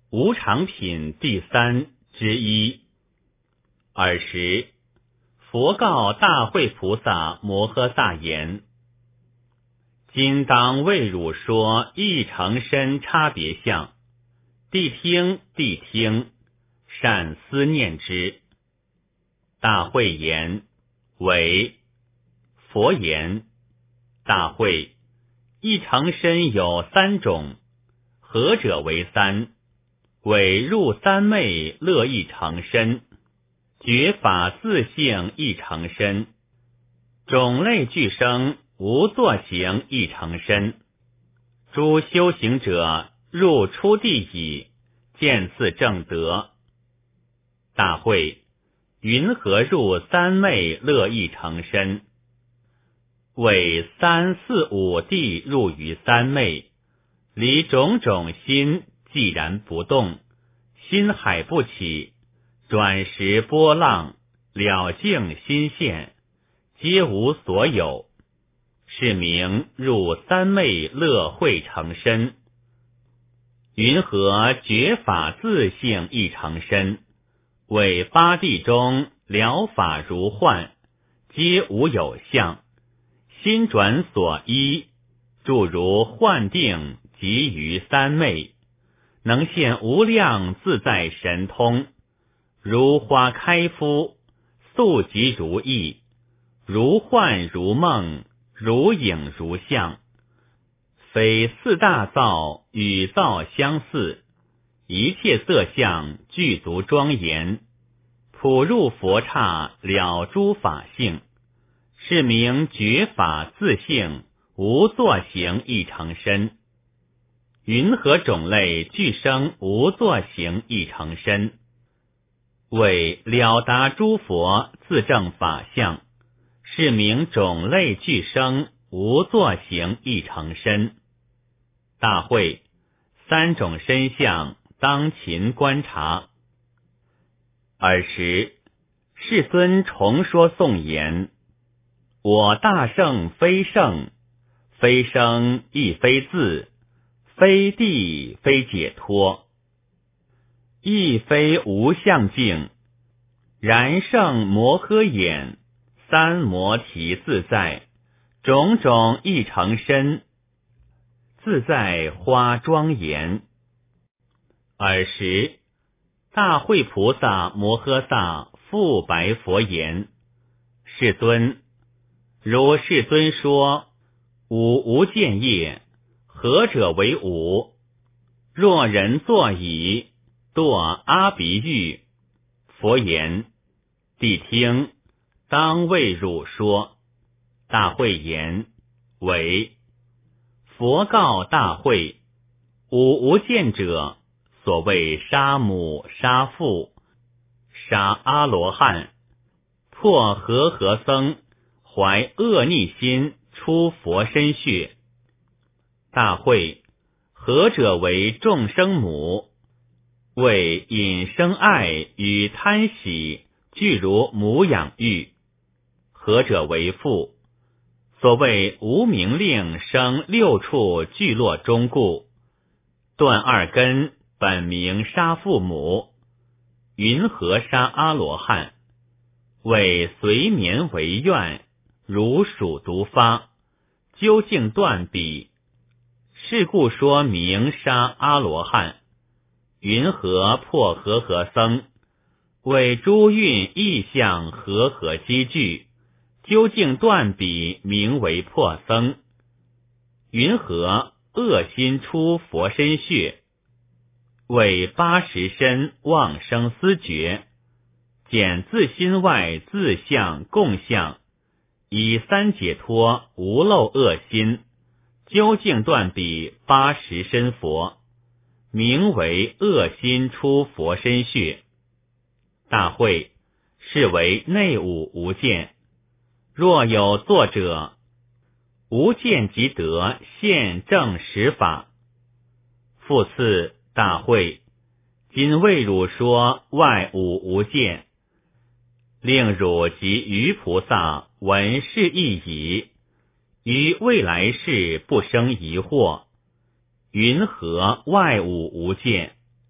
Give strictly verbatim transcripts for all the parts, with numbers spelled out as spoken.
无常品第三之一。尔时，佛告大慧菩萨摩诃萨言：今当为汝说一成身差别相，谛听谛听，善思念之。大慧言：为。佛言：大慧，一成身有三种，何者为三？为入三昧乐一成身，觉法自性一成身，种类俱生无作行一成身。诸修行者入初地矣，见次正得。大慧，云何入三昧乐一成身？为三四五地入于三昧，离种种心既然不动，心海不起，转时波浪，了净心现，皆无所有，是名入三昧乐慧成身。云何觉法自性一成身？为八地中了法如幻，皆无有相，心转所依，住如幻定，即于三昧，能现无量自在神通，如花开敷，速即如意，如幻如梦，如影如相，非四大造与造相似，一切色相具足庄严，普入佛刹，了诸法性，是名觉法自性无作行一成身。云何种类俱生无作行一成身？为了达诸佛自证法相，是名种类俱生无作行一成身。大慧，三种身相当勤观察。尔时，世尊重说颂言：我大圣非圣，非生亦非自，非地非解脱，亦非无相境，然圣摩诃眼，三摩提自在，种种一成身，自在花庄严。尔时，大慧菩萨摩诃萨复白佛言：世尊，如世尊说五无间业，何者为五？若人作已，堕阿鼻狱。佛言：谛听，当为汝说。大慧言：为。佛告大慧：五无间者，所谓杀母杀父，杀阿罗汉，破和合僧，怀恶逆心出佛身血。大慧，何者为众生母？为引生爱与贪喜俱如母养育。何者为父？所谓无明令生六处聚落中故，断二根，本名杀父母。云何杀阿罗汉？为随眠为愿，如鼠毒发，究竟断彼。是故说明杀阿罗汉。云何破和合僧？为诸蕴意象和合积聚，究竟断彼，名为破僧。云何恶心出佛身血？为八十身妄生思觉，减自心外自相共相，以三解脱无漏恶心，究竟断彼八十身佛，名为恶心出佛身血。大慧，是为内五无间。若有作者，无间即得现正实法。复次，大慧，今为汝说外五无间，令汝及于菩萨闻是意矣，于未来世不生疑惑。云何外五无间？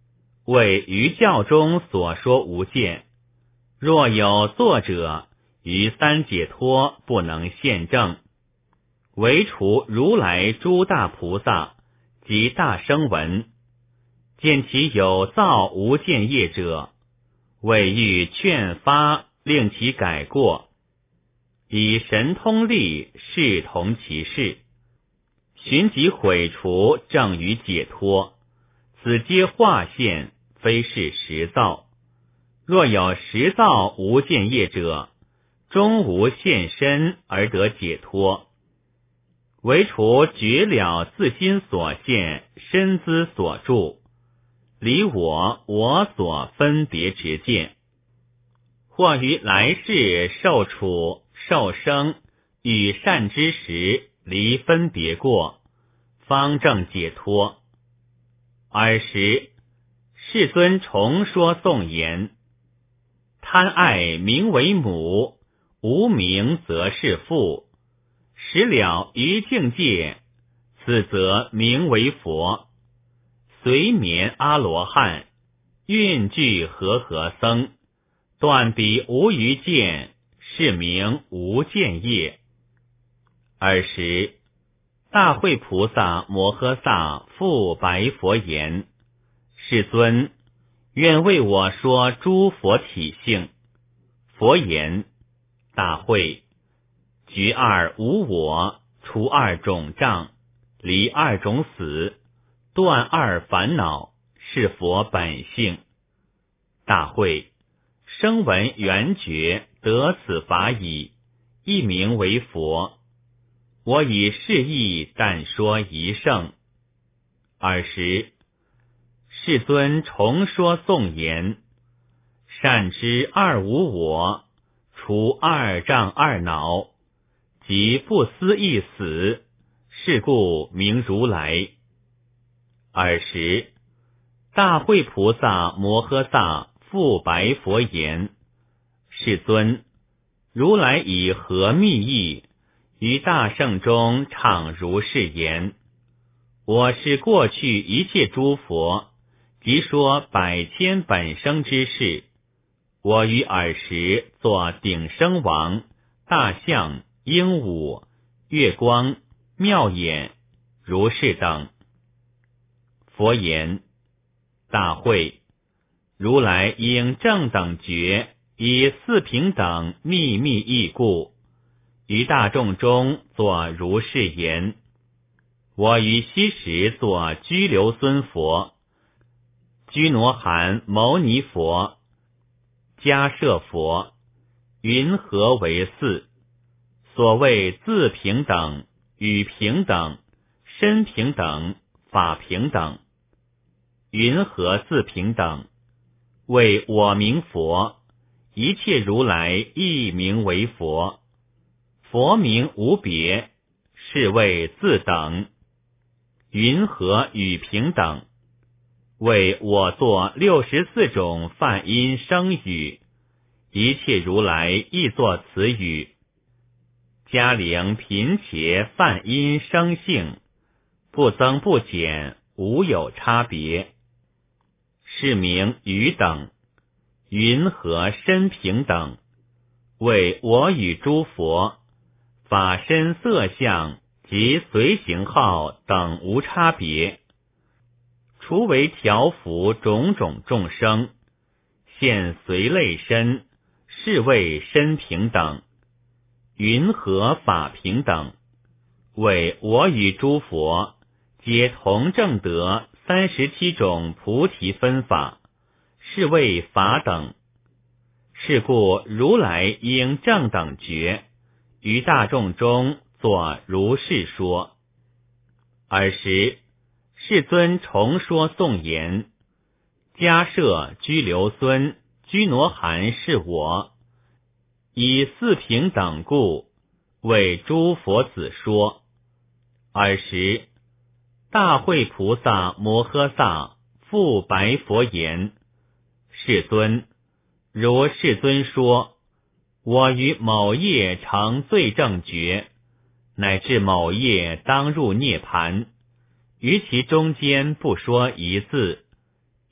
谓于教中所说无见，若有作者于三解脱不能现证，唯除如来诸大菩萨及大声闻，见其有造无见业者，为欲劝发令其改过，以神通力视同其事，寻即毁除正于解脱，此皆化现，非是实造。若有实造无见业者，终无现身而得解脱，唯除绝了自心所现身资所住，离我我所分别执见，或于来世受处受生与善之时离分别过，方正解脱。尔时世尊重说颂言：贪爱名为母，无名则是父，识了于境界，此则名为佛。随眠阿罗汉，运具和合僧，断彼无余见，是名无见业。尔时大慧菩萨摩诃萨复白佛言：世尊，愿为我说诸佛体性。佛言：大慧，觉二无我，除二种障，离二种死，断二烦恼，是佛本性。大慧，声闻缘觉得此法已，一名为佛。我以是义但说一乘。尔时世尊重说颂言：善知二无我，除二障二恼，即不思议死，是故名如来。尔时大慧菩萨摩诃萨复白佛言：世尊，如来以何密意于大圣中唱如是言：我是过去一切诸佛，即说百千本生之事，我于尔时作顶生王、大象、鹦鹉、月光、妙眼、如是等。佛言：大慧，如来应正等觉，以四平等秘密义故，于大众中作如是言：我于昔时作居留孙佛、居罗含牟尼佛、迦摄佛，云何为四？所谓自平等、语平等、身平等、法平等。云何自平等？为我名佛，一切如来亦名为佛。佛名无别，是谓自等。云何语平等？为我作六十四种梵音声语，一切如来亦作此语。嘉陵贫且梵音声性，不增不减，无有差别，是名语等。云何身平等？为我与诸佛法身色相及随行号等无差别，除为调伏种种众生，现随类身，是谓身平等。云何法平等？为我与诸佛皆同证得三十七种菩提分法，是谓法等。是故如来应正等觉，于大众中作如是说。尔时世尊重说颂言：迦摄、居留孙、居罗含是我，以四平等故，为诸佛子说。尔时大慧菩萨摩诃萨复白佛言：世尊，如世尊说，我于某夜成最正觉，乃至某夜当入涅盘，于其中间不说一字，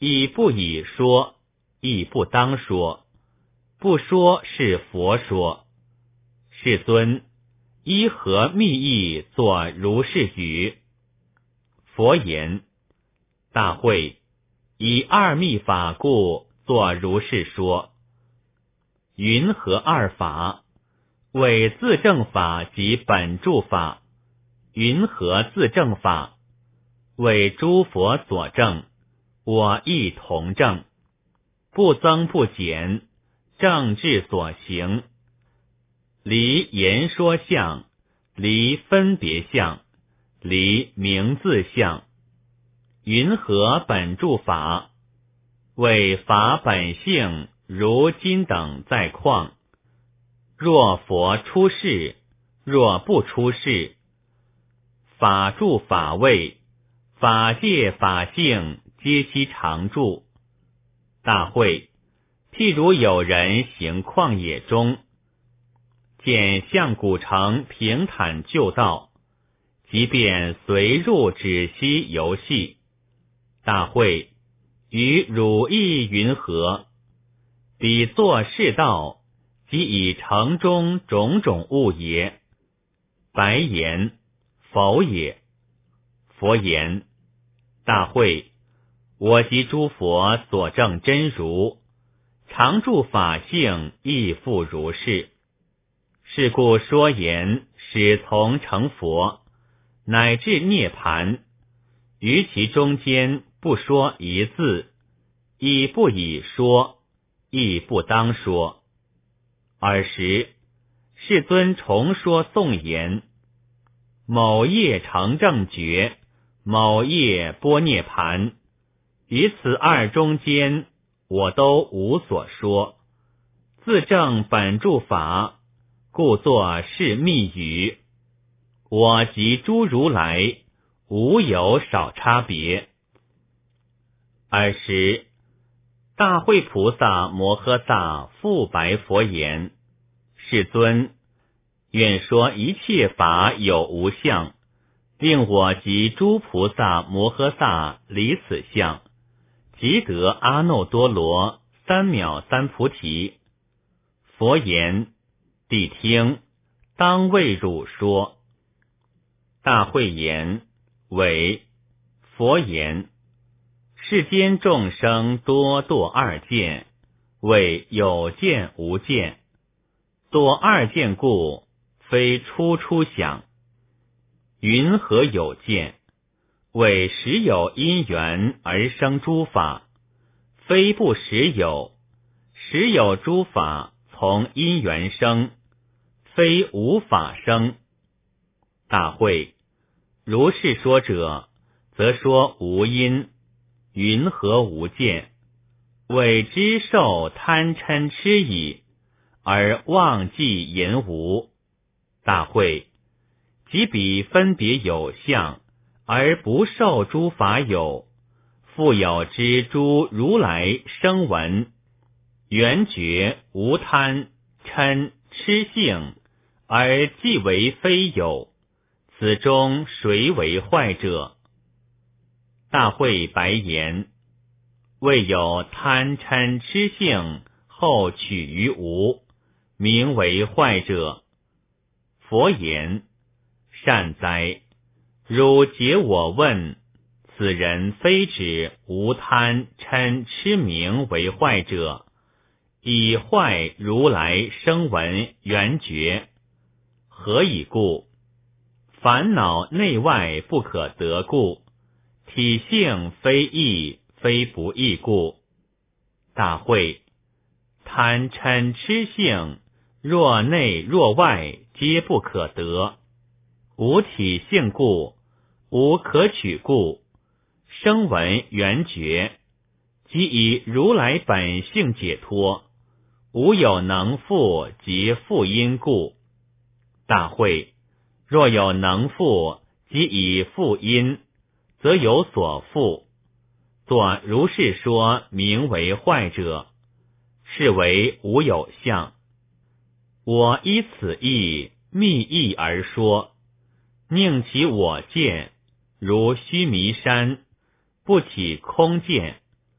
以不以说，亦不当说，不说是佛说。世尊，依何密意作如是语？佛言：大会，以二密法故作如是说。云何二法？为自证法及本住法。云何自证法？为诸佛所证，我亦同证，不增不减，正智所行。离言说相，离分别相，离名字相。云何本住法？为法本性如金等在况。若佛出世，若不出世，法住法位，法界法性皆悉常住。大会，譬如有人行旷野中，见象古城平坦旧道，即便随入止息游戏。大会，于汝意云何？彼作是道，即以城中种种物也。白言：否也。佛言：大会，我及诸佛所证真如，常住法性亦复如是。是故说言，始从成佛，乃至涅槃，于其中间不说一字，亦不以说，亦不当说。尔时，世尊重说颂言：某业成正觉，某业般涅槃，于此二中间，我都无所说，自证本住法，故作是密语。我及诸如来，无有少差别。尔时，大慧菩萨摩诃萨复白佛言：世尊，愿说一切法有无相，令我及诸菩萨摩诃萨离此相，即得阿耨多罗三藐三菩提。佛言：谛听，当为汝说。大慧言：为。佛言：世间众生多堕二见，为有见无见。堕二见故，非初初想。云何有见？为实有因缘而生诸法，非不实有。实有诸法从因缘生，非无法生。大会，如是说者，则说无因。云何无见？为知受贪嗔痴矣，而忘记言无。大会，即彼分别有相，而不受诸法有，复有知诸如来声闻，缘觉无贪嗔痴性，而既为非有，此中谁为坏者？大会白言：未有贪嗔痴性，后取于无，名为坏者。佛言：善哉，汝解我问，此人非指无贪嗔痴名为坏者，以坏如来声闻缘觉。何以故？烦恼内外不可得故，体性非异非不异故。大会，贪嗔痴性，若内若外皆不可得，无体性故，无可取故，声闻缘觉，即以如来本性解脱，无有能复及复因故。大会，若有能复及以复因，则有所复。作如是说名为坏者，是为无有相。我依此义密意而说，宁其我见，如须弥山，不起空见。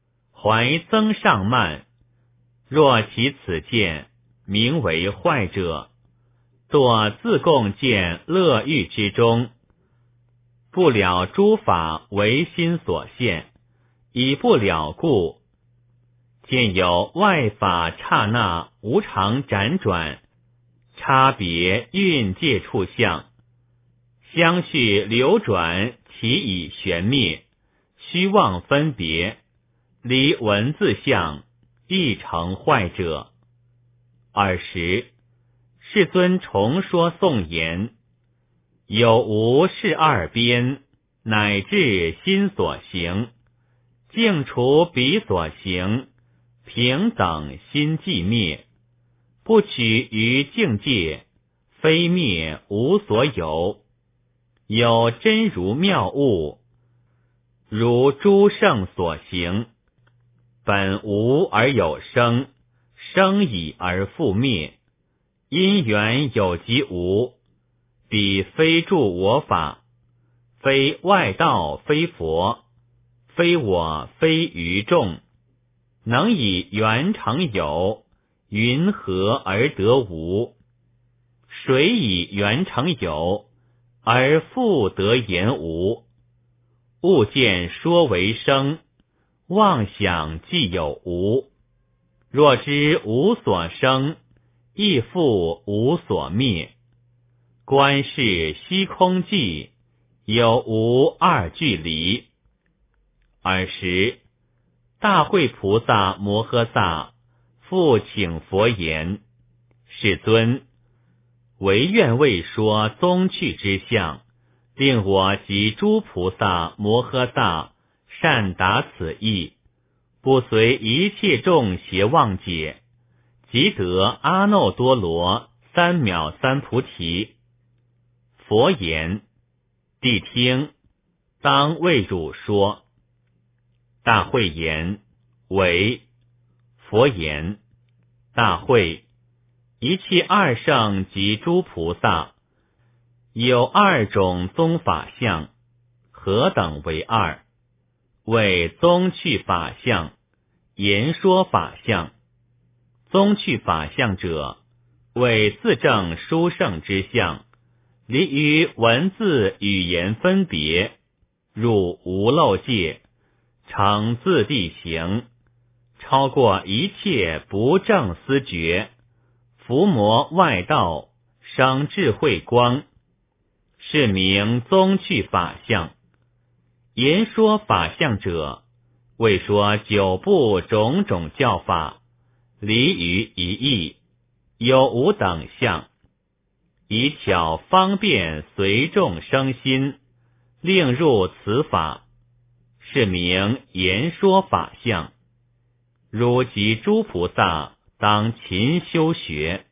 怀增上慢，若其此见名为坏者，堕自共见乐欲之中，不了诸法唯心所现，以不了故，见有外法刹那无常辗转，差别蕴界处相，相续流转，其以旋灭，虚妄分别，离文字相，亦成坏者。尔时世尊重说颂言：有无是二边，乃至心所行，净除彼所行，平等心寂灭，不取于境界，非灭无所有。有真如妙物，如诸圣所行，本无而有生，生已而复灭，因缘有即无，彼非助我法，非外道，非佛，非我，非于众，能以缘成有，云何而得无？谁以缘成有，而复得言无？物见说为生，妄想既有无。若知无所生，亦复无所灭。观世虚空寂，有无二俱离。尔时大慧菩萨摩诃萨复请佛言：世尊，唯愿为说宗趣之相，令我及诸菩萨摩诃萨善达此意，不随一切众邪妄解，即得阿耨多罗三藐三菩提。佛言：谛听，当为汝说。大慧言：为。佛言：大慧，一切二圣及诸菩萨，有二种宗法相，何等为二？为宗趣法相，言说法相。宗趣法相者，为自证殊胜之相，离于文字语言分别，入无漏界，成自地行，超过一切不正思觉，伏魔外道，生智慧光，是名宗趣法相。言说法相者，为说九部种种教法，离于一义，有无等相，以巧方便随众生心，令入此法，是名言说法相。汝及诸菩萨当勤修学。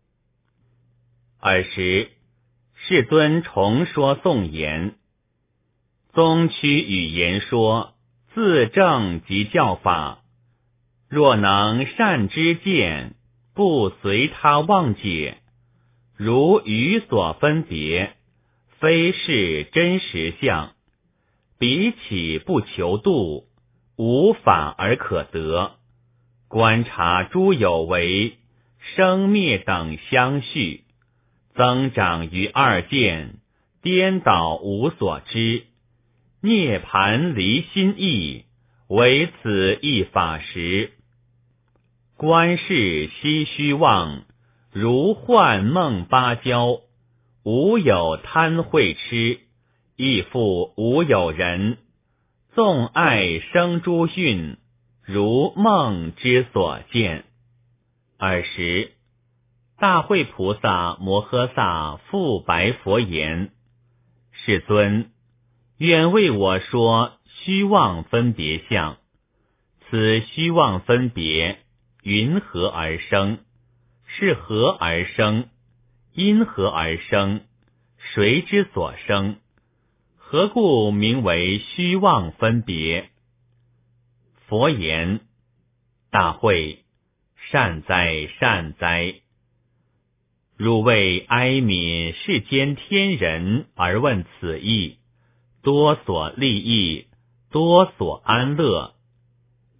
尔时世尊重说颂言：宗趣与言说，自证及教法，若能善知见，不随他妄解，如语所分别，非是真实相，彼起不求度，无法而可得。观察诸有为，生灭等相续，增长于二见，颠倒无所知，涅盘离心意，唯此一法时。观世悉虚妄，如幻梦芭蕉，无有贪慧痴，亦复无有人，纵爱生诸蕴，如梦之所见。尔时大慧菩萨摩诃萨复白佛言：世尊，愿为我说虚妄分别相。此虚妄分别，云何而生？是何而生？因何而生？谁之所生？何故名为虚妄分别？佛言：大慧，善哉善哉！汝为哀悯世间天人而问此意，多所利益，多所安乐。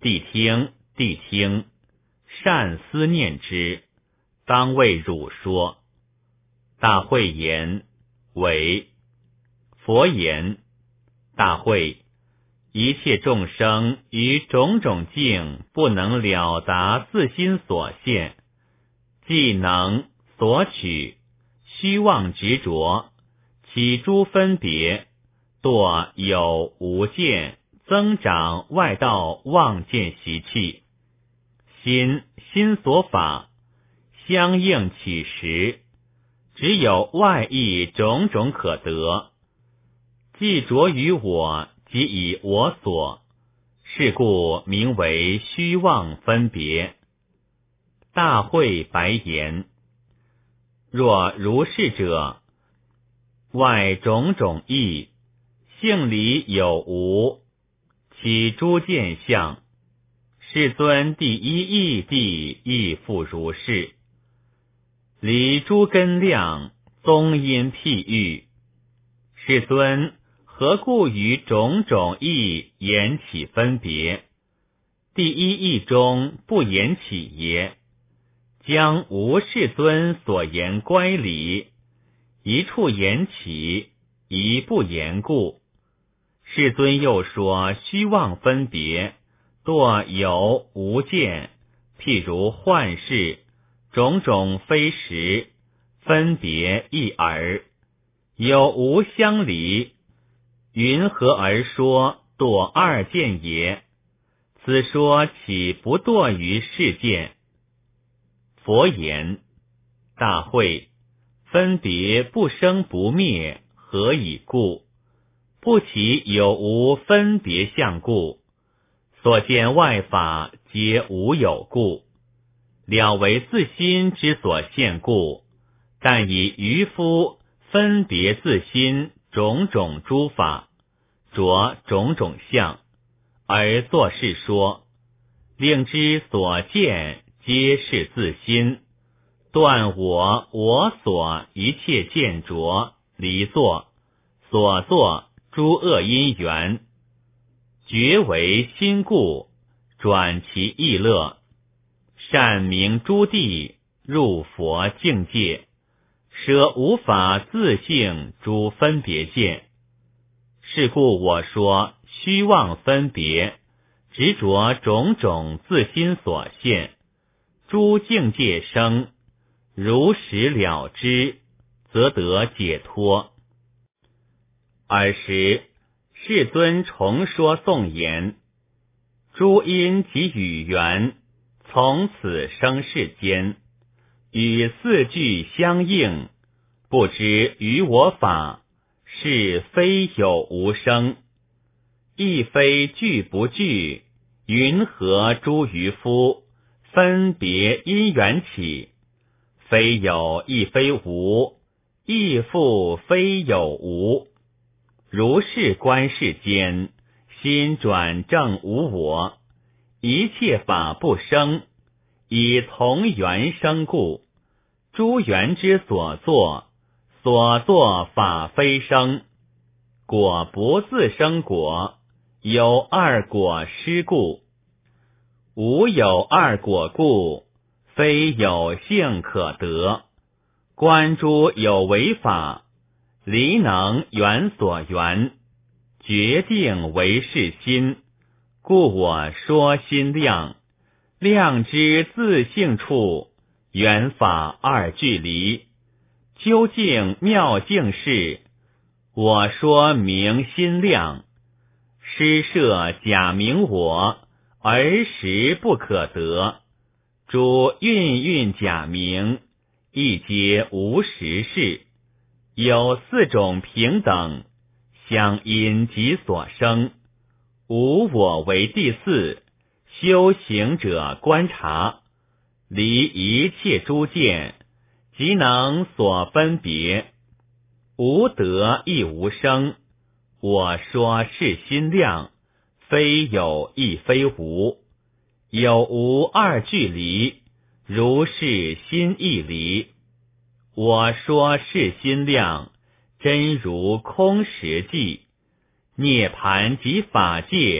谛听，谛听，善思念之，当为汝说。大会言：为。佛言：大会，一切众生于种种境不能了达自心所现，既能所取，虚妄执着，起诸分别，堕有无见，增长外道妄见习气。心心所法，相应起时，只有外意种种可得，既着于我，即以我所，是故名为虚妄分别。大会白言：若如是者，外种种意，性理有无，起诸见相，世尊第一义谛亦复如是。离诸根量，宗因譬喻，世尊何故于种种义言起分别？第一义中不言起耶？将无世尊所言乖离，一处言起，一不言故。世尊又说虚妄分别，堕有无见，譬如幻视，种种非实，分别一耳，有无相离，云何而说堕二见也？此说岂不堕于世见？佛言：大会，分别不生不灭，何以故？不起有无分别相故，所见外法皆无有故，了为自心之所现故，但以愚夫分别自心种种诸法，着种种相，而作是说，令之所见皆是自心，断我我所一切见着离作所作诸恶因缘，觉为心故，转其意乐，善明诸地，入佛境界，舍无法自性诸分别见。是故我说虚妄分别，执着种种自心所现，诸境界生，如实了之，则得解脱。尔时世尊重说颂言：诸因及语缘，从此生世间，与四句相应，不知于我法，是非有无生，亦非具不具，云何诸愚夫分别因缘起？非有亦非无，亦复非有无。如是观世间，心转正无我，一切法不生，以同缘生故，诸缘之所作，所作法非生，果不自生果，有二果失故。无有二果故，非有性可得。观诸有为法，离能缘所缘，决定为是心，故我说心量，量之自性处，缘法二俱离，究竟妙境是，我说明心量，施设假名我，而实不可得，诸蕴蕴假名，亦皆无实事。有四种平等，相因即所生，无我为第四。修行者观察，离一切诸见，即能所分别，无得亦无生。我说是心量，非有亦非无，有无二俱离，如是心亦离。我说是心量，真如空实际，涅盘及法界，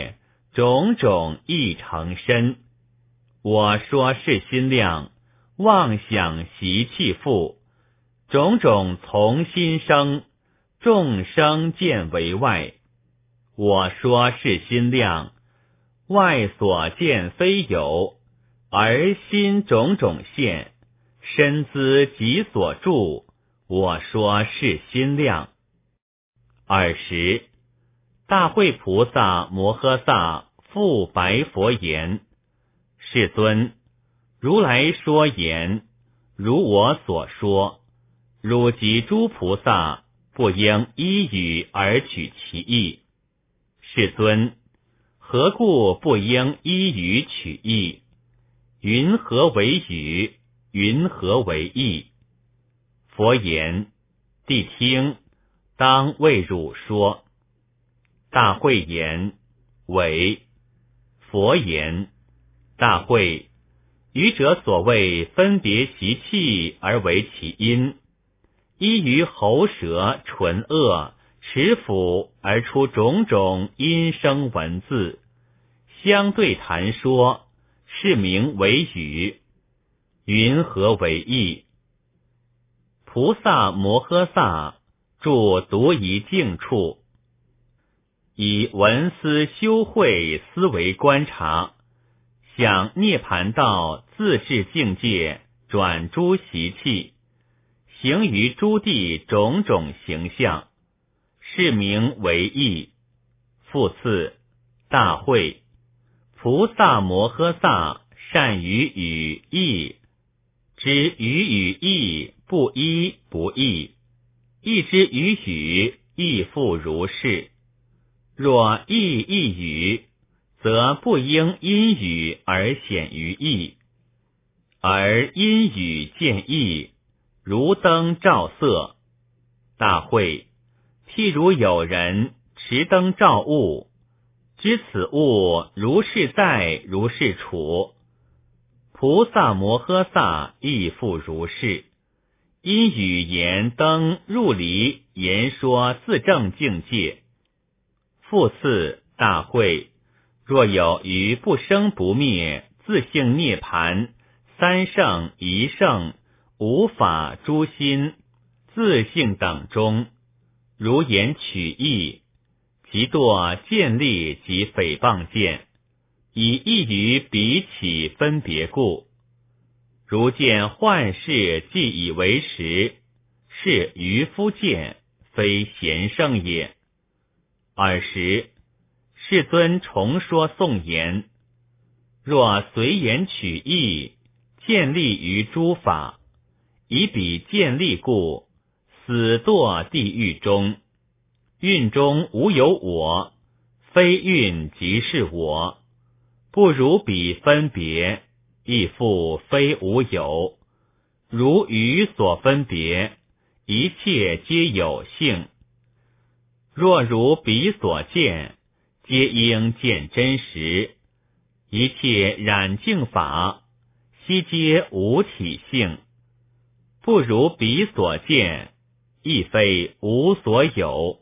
种种亦成身。我说是心量，妄想习气复，种种从心生，众生见为外。我说是心量，外所见非有，而心种种现，身资己所住。我说是心量。尔时，大慧菩萨摩诃萨复白佛言：世尊，如来说言，如我所说，汝及诸菩萨不应依语而取其意。世尊，何故不应依语取义？云何为语？云何为义？佛言：谛听，当为汝说。大慧言：为。佛言：大慧，愚者所谓分别习气而为其因，依于喉舌唇腭齿腑而出种种音声文字，相对谈说，是名为语。云何为义？菩萨摩诃萨住独一静处，以文思修慧思维观察，想涅盘道自治境界转诸习气，行于诸地种种形象，是名为义。复次，大慧，菩萨摩诃萨善于语义，知语与义不一不异，义之于语亦复如是。若义义语，则不应因语而显于义，而因语见义，如灯照色。大慧，譬如有人持灯照物，知此物如是在，如是处。菩萨摩诃萨亦复如是，因语言灯入离言说自证境界。复次，大慧，若有于不生不灭自性涅盘三圣一圣无法诸心自性等中，如言取义，即堕见利及诽谤见，以异于彼起分别故。如见幻事既以为实，是愚夫见，非贤圣也。尔时，世尊重说颂言：若随言取义，见利于诸法，以彼见利故，死堕地狱中。蕴中无有我，非蕴即是我，不如彼分别，亦复非无有。如鱼所分别，一切皆有性。若如彼所见，皆应见真实。一切染净法，悉皆无体性。不如彼所见，亦非无所有。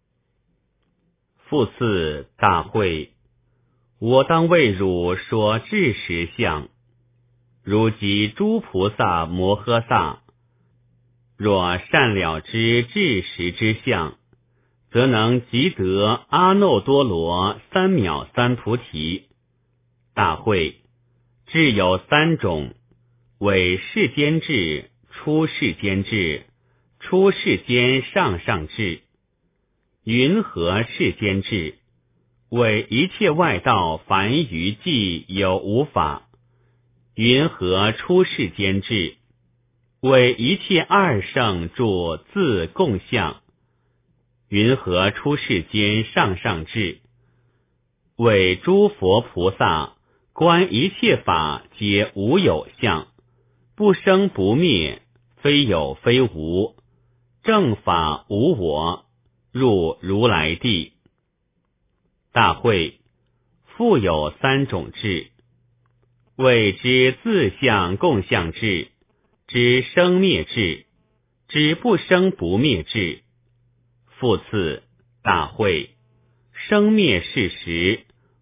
复次，大慧，我当为汝说智实相。如及诸菩萨摩诃萨，若善了知智实之相，则能即得阿耨多罗三藐三菩提。大慧，智有三种，为世间智、出世间智、出世间上上智。云何世间智？为一切外道凡愚计有无法。云何出世间智？为一切二圣住自共相。云何出世间上上智？为诸佛菩萨观一切法皆无有相，不生不灭，非有非无，正法无我，入如来地。大慧，复有三种智，谓之自相共相智，知生灭智，知不生不灭智。复次，大慧，生灭事实，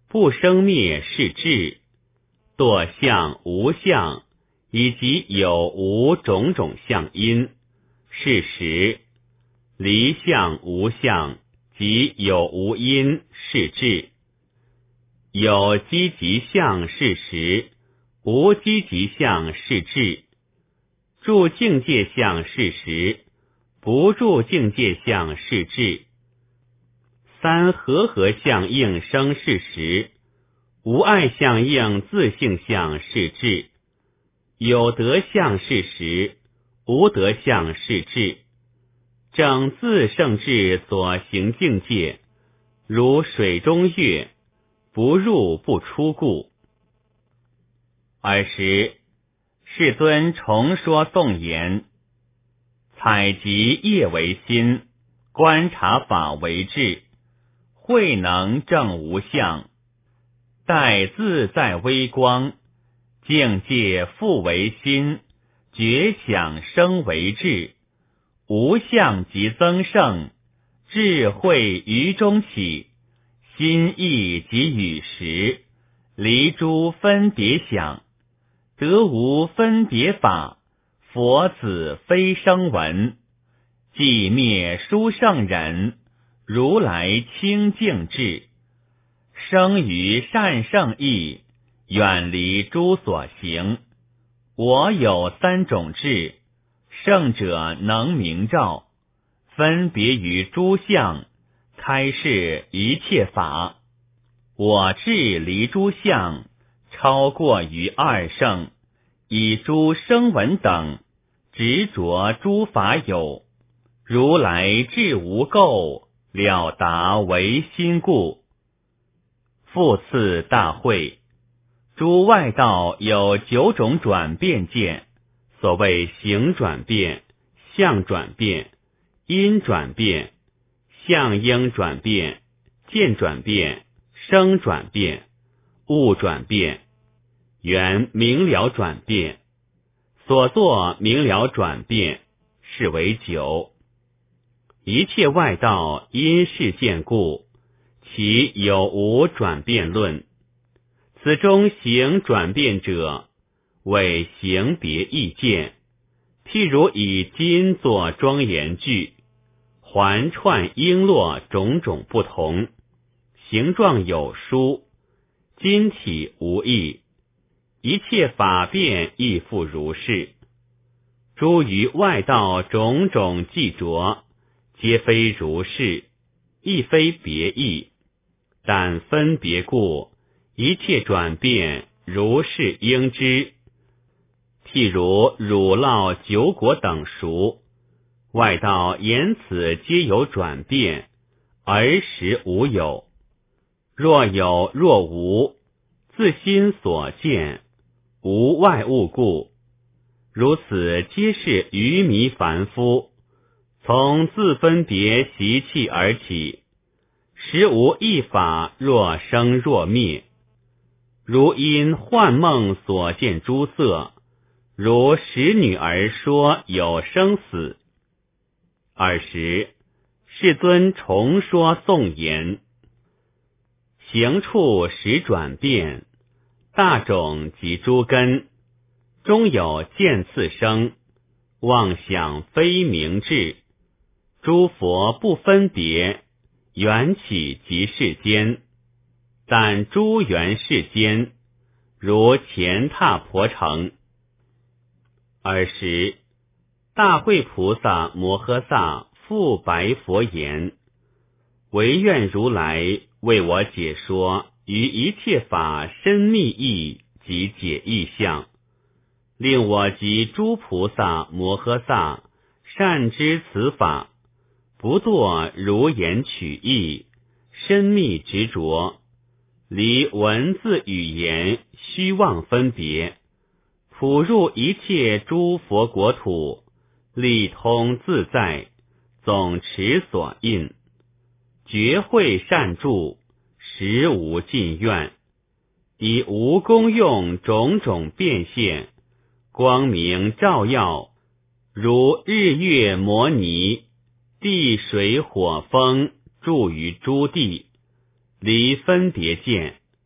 不生灭是智，堕相无相以及有无种种相因是实，离相无相即有无因是智，有积极相是实，无积极相是智，住境界相是实，不住境界相是智。三和合相应生是实，无碍相应自性相是智，有德相是实，无德相是智。正自圣智所行境界，如水中月，不入不出故。尔时世尊重说颂言：采集业为心，观察法为智，慧能证无相，待自在微光，境界复为心，觉想生为智，无相即增盛，智慧于中起，心意即与时，离诸分别想，得无分别法，佛子非生闻，寂灭殊胜忍，如来清净智，生于善圣意，远离诸所行。我有三种智，圣者能明照，分别于诸相，开示一切法。我智离诸相，超过于二圣，以诸声闻等，执着诸法有，如来智无垢，了达唯心故。复次大会，诸外道有九种转变见，所谓行转变、相转变、因转变、相应转变、见转变、声转变、物转变、缘明了转变，所作明了转变，是为九。一切外道因事见故，其有无转变论。此中行转变者，为行别意见，譬如以金作庄严具，环串璎珞种种不同，形状有殊，金体无异，一切法变亦复如是。诸于外道种种伎着，皆非如是，亦非别意，但分别故，一切转变如是应知。譬如乳酪酒果等熟，外道言此皆有转变，而实无有。若有若无，自心所见，无外物故。如此皆是愚迷凡夫，从自分别习气而起，实无一法若生若灭。如因幻梦所见诸色，如使女儿说有生死。尔时世尊重说颂言：行处实转变，大种及诸根，中有见次生，妄想非明智，诸佛不分别，缘起即世间，但诸缘世间，如前踏婆城。尔时大慧菩萨摩诃萨复白佛言：唯愿如来为我解说于一切法深密意及解义相，令我及诸菩萨摩诃萨善知此法，不堕如言取义，深密执着，离文字语言虚妄分别，普入一切诸佛国土，力通自在，总持所印，觉慧善住，实无尽愿，以无功用种种变现，光明照耀，如日月摩尼，地水火风住于诸地，离分别见，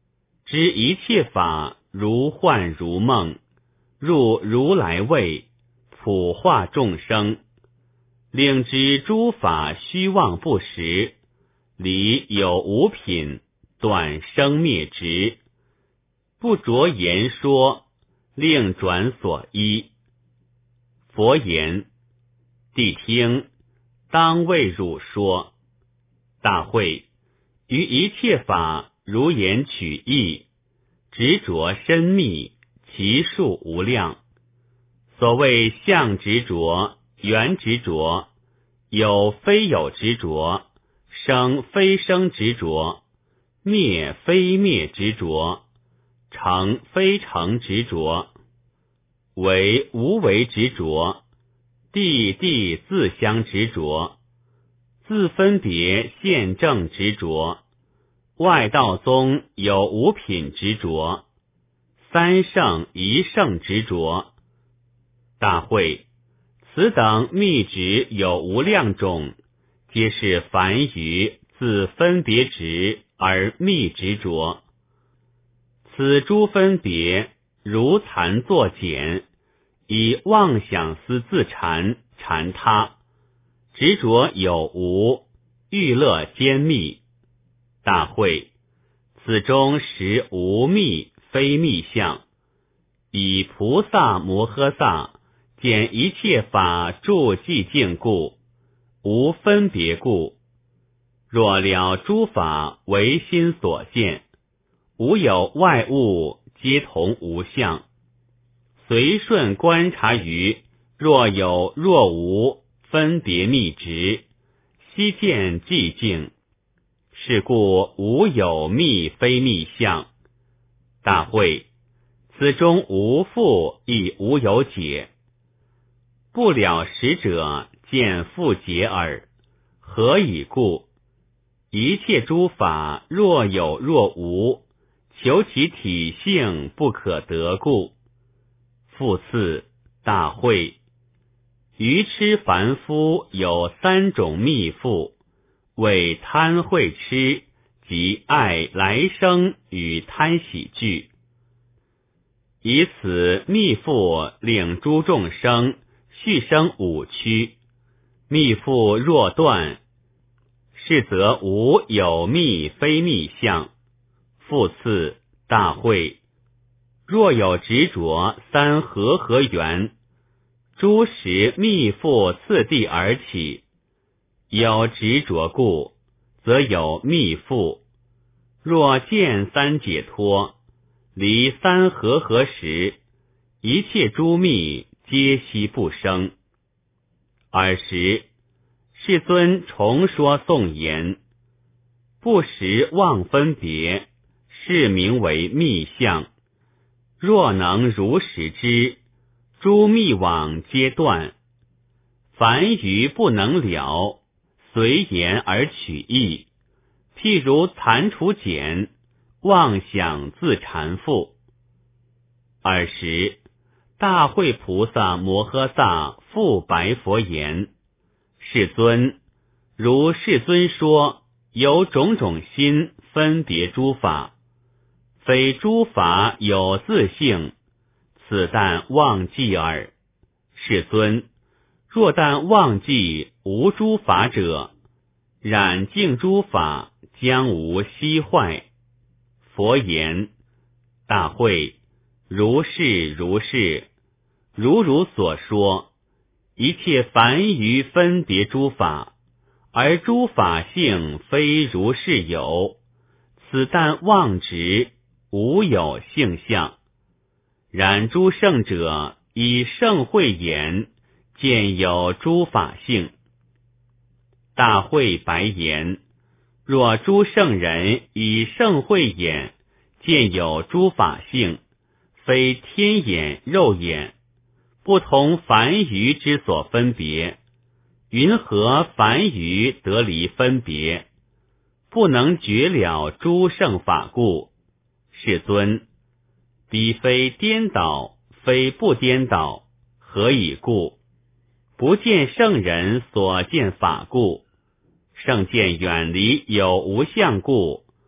知一切法如幻如梦，入如来位，普化众生，令知诸法虚妄不实，离有无品，断生灭执，不着言说，令转所依。佛言：谛听，当为汝说。大会，于一切法如言取义，执着深密，其数无量。所谓相执着、缘执着，有非有执着，生非生执着，灭非灭执着，成非成执着，为无为执着，地地自相执着，自分别现正执着，外道宗有五品执着，三圣一圣执着。大会，此等密执有无量种，皆是凡于自分别执而密执着。此诸分别如残作茧，以妄想思自缠，缠他，执着有无，欲乐兼密。大会，此中实无密非密相，以菩萨摩诃萨见一切法住寂静故，无分别故。若了诸法唯心所见，无有外物，皆同无相。随顺观察于若有若无分别密执，悉见寂静，是故无有密非密相。大会，此中无复亦无有解。不了识者见复解耳。何以故？一切诸法若有若无，求其体性不可得故。复次，大会，愚痴凡夫有三种密缚，为贪恚痴及爱来生与贪喜惧。以此密缚令诸众生续生五趣，密缚若断，是则无有密非密相。复次，大会，若有执着三和合缘，诸时密缚次第而起，有执着故，则有密缚。若见三解脱，离三和合时，一切诸密皆悉不生。尔时，世尊重说颂言：不识妄分别，是名为密相。若能如实知，诸密网皆断。凡愚不能了，随言而取义，譬如残除茧，妄想自缠缚。尔时，大会菩萨摩诃萨复白佛言：世尊，如世尊说，有种种心分别诸法，非诸法有自性，此但忘记耳。世尊，若但忘记无诸法者，染净诸法将无悉坏。佛言：大会，如是如是，如如所说，一切凡于分别诸法，而诸法性非如是有，此但妄执，无有性相。然诸圣者以圣慧眼见有诸法性。大会白言：若诸圣人以圣慧眼见有诸法性，非天眼肉眼，不同凡愚之所分别，云何凡愚得离分别？不能觉了诸圣法故。世尊，彼非颠倒，非不颠倒，何以故？不见圣人所见法故。圣见远离有无相故，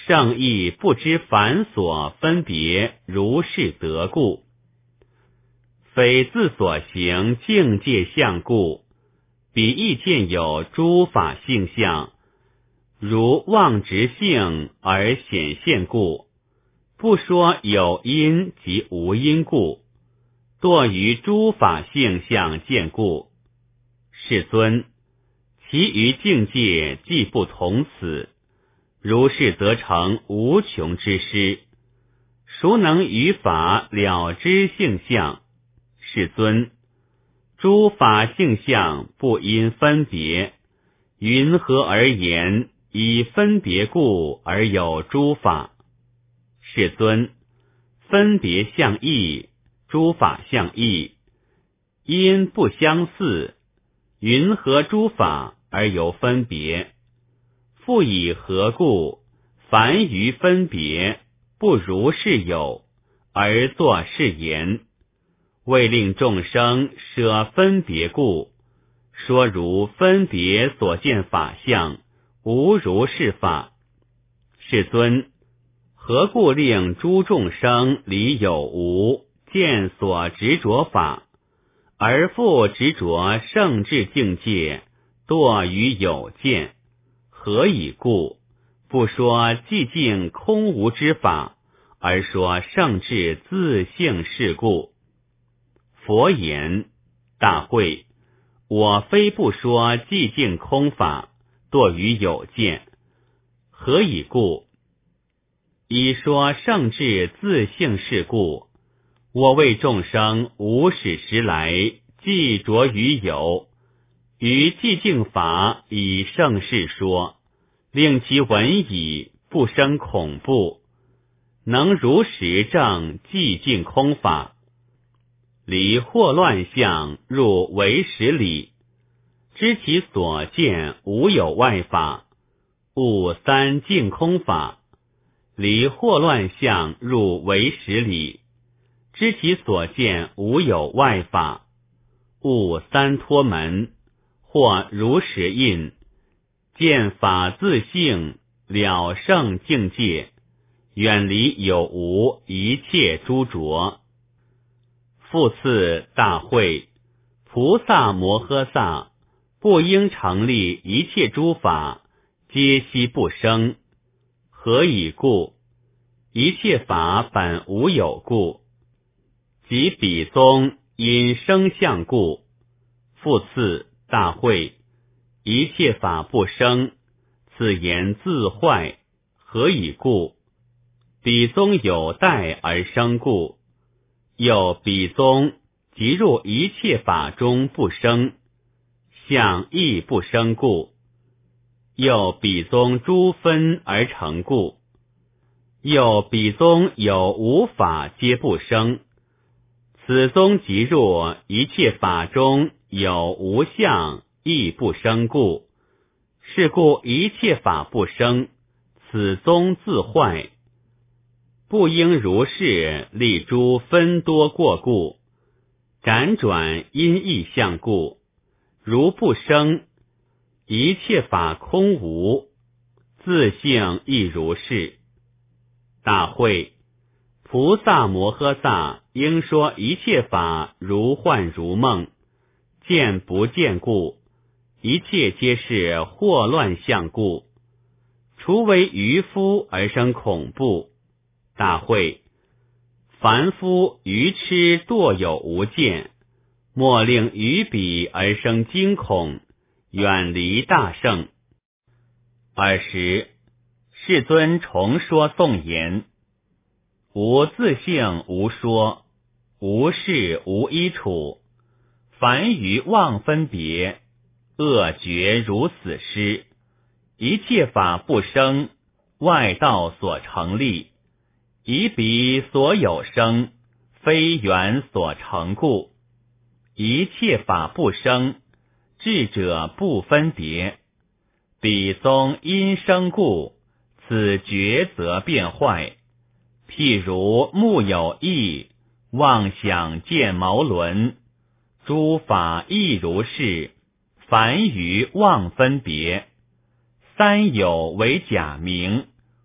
圣意不知繁琐分别，如是得故。非自所行境界相故，彼亦见有诸法性相，如妄执性而显现故，不说有因及无因故，堕于诸法性相见故。世尊，其余境界既不同此，如是则成无穷之失。孰能于法了知性相？世尊，诸法性相不因分别，云何而言以分别故而有诸法？世尊，分别相异，诸法相异，因不相似，云何诸法而有分别？复以何故凡于分别不如是有，而作是言？为令众生舍分别故，说如分别所见法相，无如是法。世尊，何故令诸众生离有无，见所执着法，而复执着圣智境界，堕于有见？何以故？不说寂静空无之法，而说圣智自性是故。佛言：大慧，我非不说寂静空法，堕于有见。何以故？以说圣智自性是故。我为众生无始时来既着于有，于寂静法以圣事说，令其闻已不生恐怖，能如实证寂静空法。离惑乱相入唯识理，知其所见无有外法，悟三净空法。离惑乱相入唯识理，知其所见无有外法，悟三脱门，或如实印，见法自性，了圣境界，远离有无一切诸着。复次大慧，菩萨摩诃萨不应成立一切诸法，皆悉不生。何以故？一切法本无有故，即彼宗因生相故。复次大慧，一切法不生，此言自坏。何以故？彼宗有待而生故。又彼宗即入一切法中不生，相亦不生故。又彼宗诸分而成故。又彼宗有无法皆不生，此宗即入一切法中有无相亦不生故。是故一切法不生，此宗自坏。不应如是立诸分多过故，辗转因异相故。如不生，一切法空无，自性亦如是。大慧，菩萨摩诃萨应说一切法如幻如梦，见不见故，一切皆是惑乱相故，除为愚夫而生恐怖。大慧，凡夫愚痴堕有无见，莫令于彼而生惊恐，远离大圣。尔时世尊重说颂言：无自性无说，无事无依处，凡于妄分别，恶觉如死尸。一切法不生，外道所成立，以彼所有生，非缘所成故。一切法不生，智者不分别。彼宗因生故，此觉则变坏。譬如目有异，妄想见毛轮，诸法亦如是，凡于妄分别。三有为假名，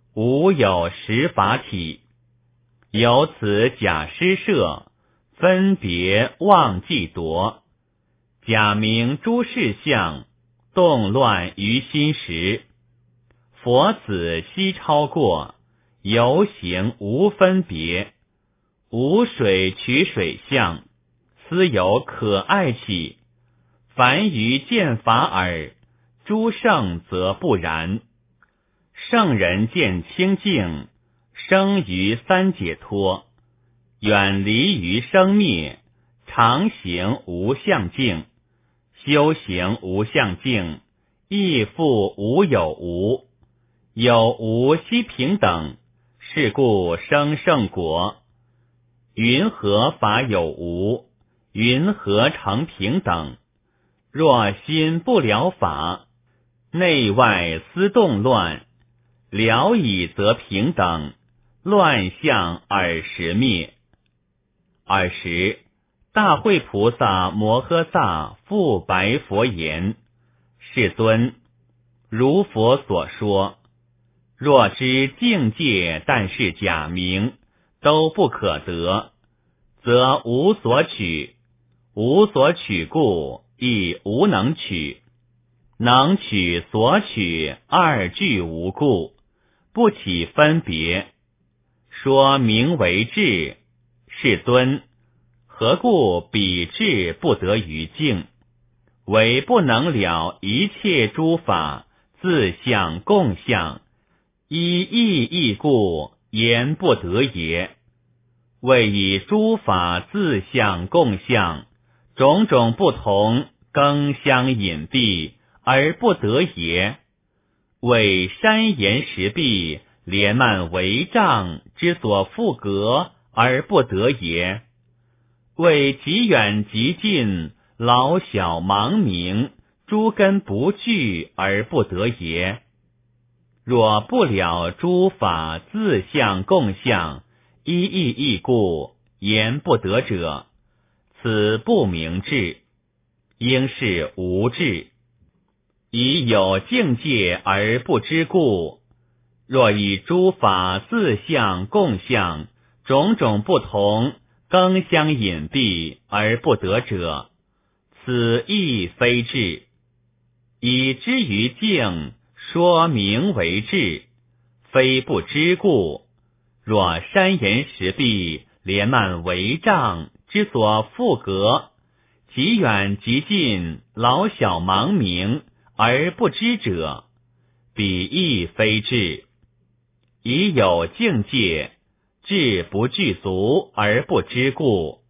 吾有十法体，由此假施设，分别妄计夺，假名诸事相，动乱于心时。佛子悉超过，游行无分别，无水取水相，斯有可爱起。凡于见法耳，诸圣则不然。圣人见清净，生于三解脱，远离于生灭，常行无相境，修行无相境，亦复无有无，有无悉平等，是故生圣果。云何法有无？云何成平等？若心不了法，内外思动乱，了以则平等，乱象而时灭。尔时，大慧菩萨摩诃萨复白佛言：世尊，如佛所说，若知境界但是假名，都不可得，则无所取，无所取故，亦无能取。能取所取，二俱无故，不起分别。说名为智，世尊，何故彼智不得于境？为不能了一切诸法自相共相，依义义故，言不得也。为以诸法自相共相，种种不同，更相隐蔽，而不得也。为山岩石壁，连蔓围障之所复格，而不得也。为极远极近，老小盲明，诸根不具，而不得也。若不了诸法自相共相，依义义故，言不得者，此不明智，应是无智。以有境界而不知故，若以诸法自相共相，种种不同，更相隐蔽而不得者，此亦非智。以知于境，说名为智，非不知故。若山岩石壁，连蔓围障之所复格，极远极近，老小盲明，而不知者，彼亦非智。以有境界，智不具足而不知故。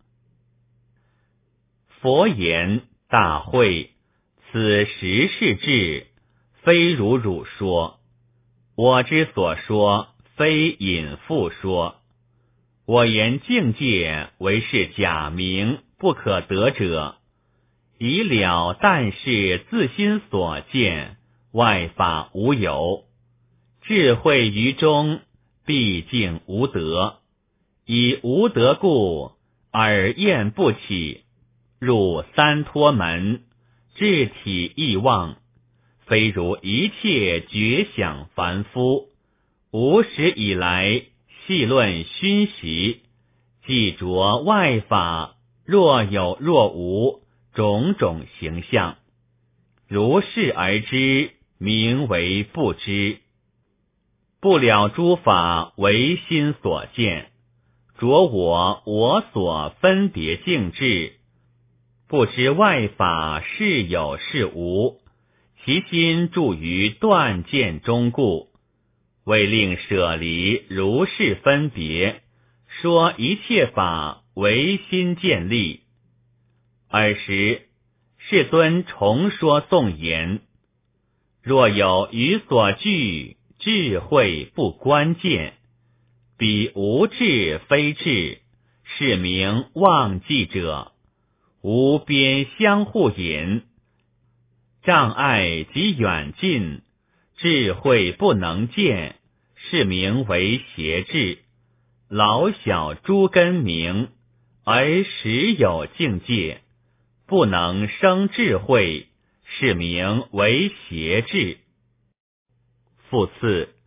佛言：大慧，此实是智，非如汝说。我之所说，非隐复说。我言境界为是假名，不可得者，以了但是自心所见，外法无有。智慧于中，毕竟无德。以无德故，耳厌不起，入三脱门，智体亦忘，非如一切觉想凡夫，无始以来细论熏习，既着外法，若有若无，种种形象，如是而知，名为不知。不了诸法唯心所见，着我我所分别境智，不知外法是有是无，其心住于断见中故，为令舍离如是分别，说一切法唯心见立。尔时，世尊重说颂言：若有于所具，智慧不关键，彼无智非智，是名忘记者，无边相互引。障碍及远近，智慧不能见，是名为邪智。老小诸根明，而实有境界，不能生智慧，是名为邪智。复次，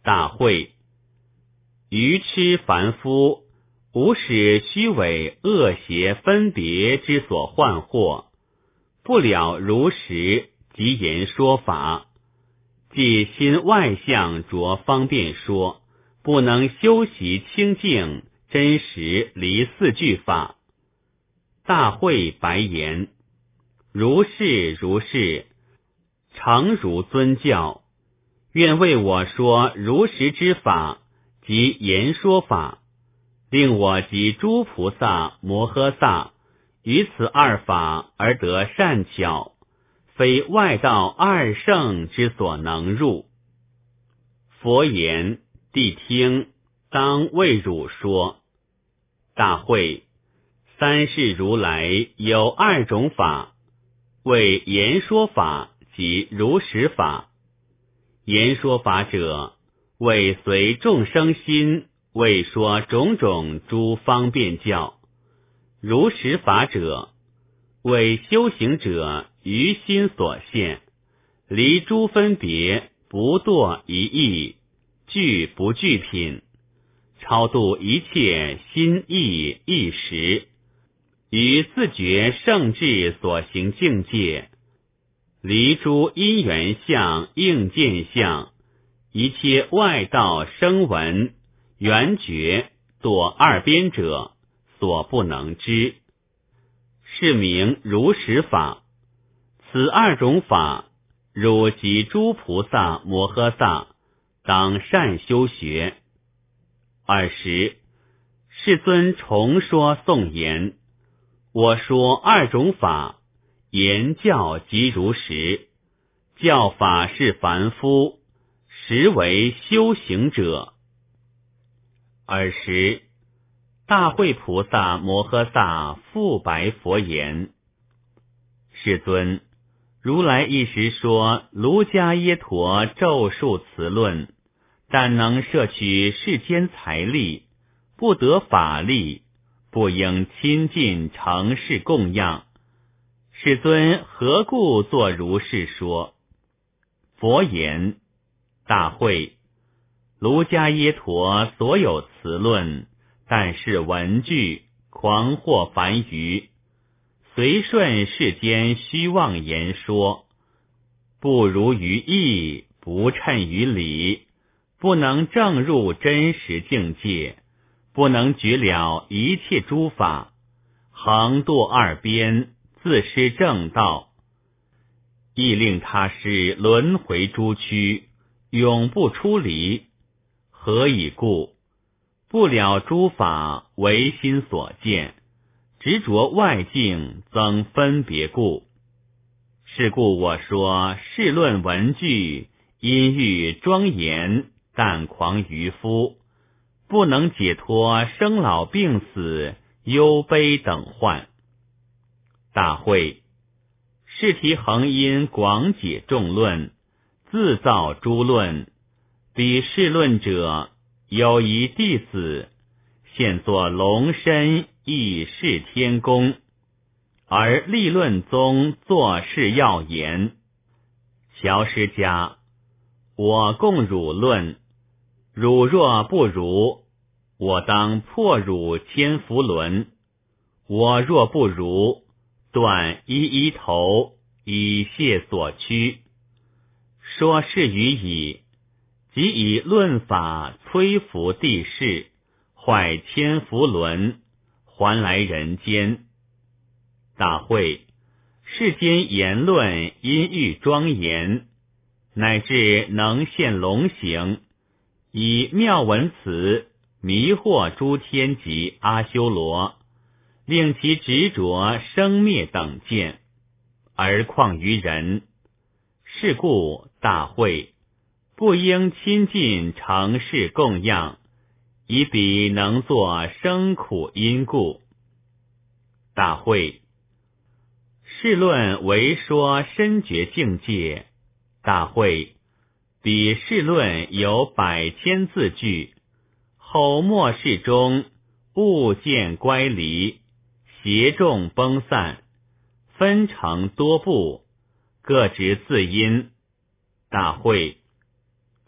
大会。愚痴凡夫，无使虚伪恶邪分别之所患惑，不了如实即言说法，即心外相着方便说，不能修习清净真实离四句法。大会白言：如是如是，诚如尊教，愿为我说如实之法及言说法，令我及诸菩萨摩诃萨于此二法而得善巧，非外道二圣之所能入。佛言：谛听，当为汝说。大会。三世如来有二种法，为言说法及如实法。言说法者，为随众生心，为说种种诸方便教；如实法者，为修行者于心所现，离诸分别，不堕一义，具不具品，超度一切心意意识，于自觉圣智所行境界，离诸因缘相应见相，一切外道声闻缘觉堕二边者所不能知，是名如实法。此二种法，汝及诸菩萨摩诃萨当善修学。尔时，世尊重说颂言：我说二种法，言教即如实，教法是凡夫，实为修行者。尔时，大慧菩萨摩诃萨复白佛言：世尊，如来一时说卢迦耶陀咒术词论，但能摄取世间财力，不得法力，不应亲近承事供养。世尊何故作如是说？佛言：大慧，卢迦耶陀所有词论，但是文句，狂惑凡愚，随顺世间虚妄言说，不如于义，不称于理，不能证入真实境界，不能觉了一切诸法，横堕二边，自失正道，亦令他师轮回诸区，永不出离。何以故？不了诸法唯心所见，执着外境增分别故。是故我说世论文句，因欲庄严，但狂愚夫，不能解脱生老病死忧悲等患。大会。是题恒因广解众论，自造诸论，彼世论者有一弟子，现作龙身亦是天宫，而立论宗作是要言：乔师家，我共汝论，汝若不如，我当破汝千福轮；我若不如，断一一头，以谢所趋。说是语已，即以论法摧伏地势，坏千福轮，还来人间。大会。世间言论因欲庄严，乃至能现龙形，以妙文辞迷惑诸天及阿修罗，令其执着生灭等见，而况于人。是故大会不应亲近承事供养，以彼能作生苦因故。大会。世论为说深觉境界。大会。彼世论有百千字句，后末世中物见乖离，邪众崩散，分成多部，各执自因。大会。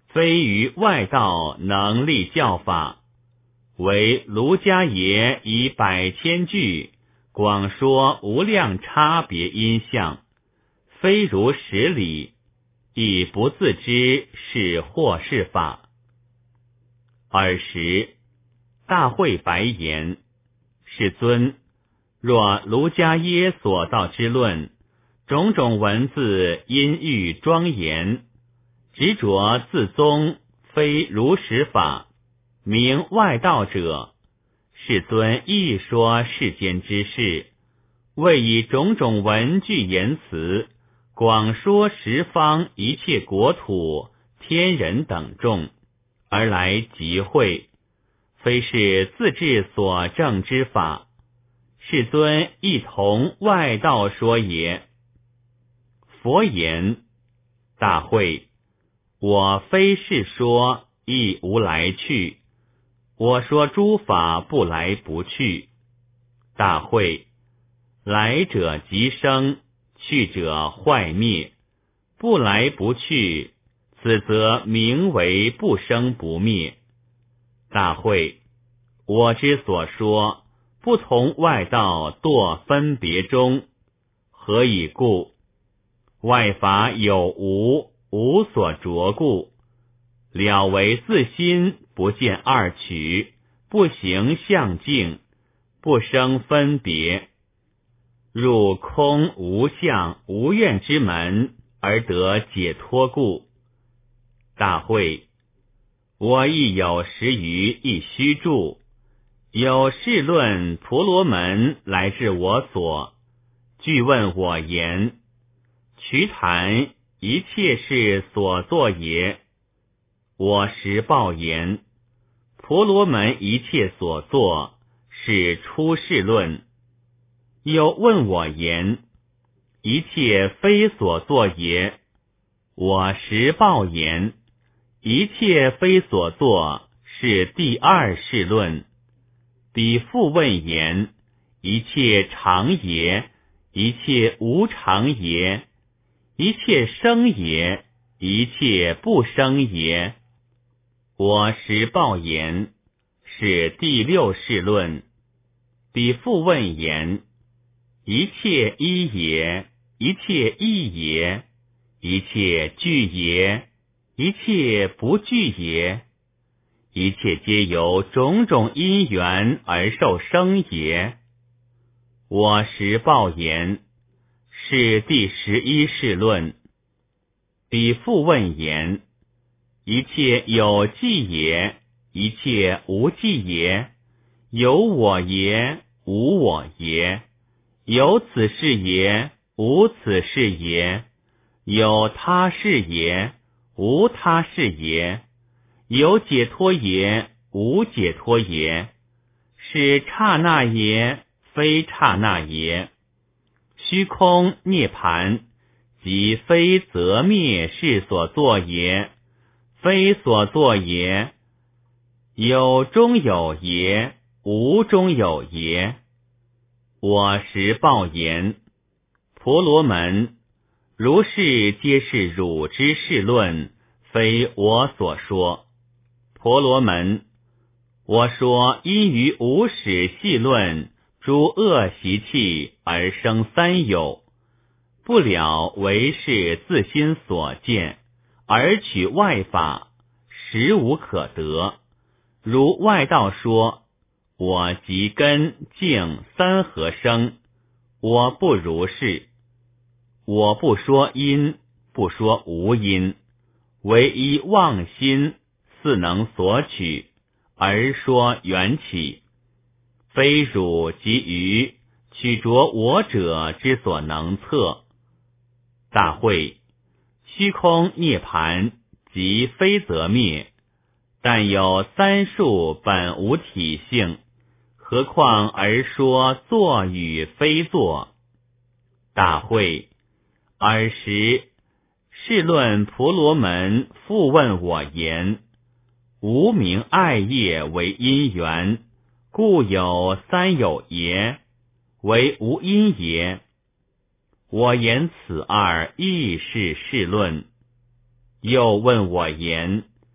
非于外道能立教法，唯卢家爷以百千句广说无量差别音相，非如实理，亦不自知是或是法。尔时大会白言：世尊，若卢家耶所造之论，种种文字音郁庄严，执着自宗，非如实法，名外道者，世尊亦说世间之事，为以种种文句言辞，广说十方一切国土天人等众，而来集会，非是自治所证之法，世尊亦同外道说也。佛言：大会，我非是说，亦无来去，我说诸法不来不去。大会，来者即生，去者坏灭，不来不去，此则名为不生不灭。大会，我之所说，不同外道堕分别中，何以故？外法有无，无所着故，了为自心，不见二取，不行相境，不生分别，入空无相无愿之门，而得解脱故。大会，我亦有识于一虚著，有事论婆罗门来至我所，具问我言：瞿昙一切事所作也。我实报言：婆罗门一切所作，是出世论。又问我言：一切非所作也。我实报言：一切非所作，是第二世论。彼复问言：一切常也，一切无常也，一切生也，一切不生也。我实报言：是第六世论。彼复问言：一切一也，一切异也，一切具也，一切不具也，一切皆由种种因缘而受生也。我实报言：是第十一世论。彼复问言：一切有记也，一切无记也，有我也，无我也，有此事也，无此事也，有他事也，无他事也，有解脱也，无解脱也，是刹那也，非刹那也。虚空涅盘，即非则灭是所作也，非所作也，有中有也，无中有也。我实报言：婆罗门，如是皆是汝之事论，非我所说。婆罗门，我说因于无始细论诸恶习气而生三有，不了为是自心所见，而取外法，实无可得。如外道说，我即根净三合生，我不如是。我不说因，不说无因，唯依妄心似能所取，而说缘起，非汝及于取着我者之所能测。大会，虚空涅盘即非则灭，但有三数本无体性，何况而说作与非作。大会，尔时是论婆罗门复问我言：无明爱业为因缘，故有三有耶？为无因耶？我言此二亦是是论。又问我言：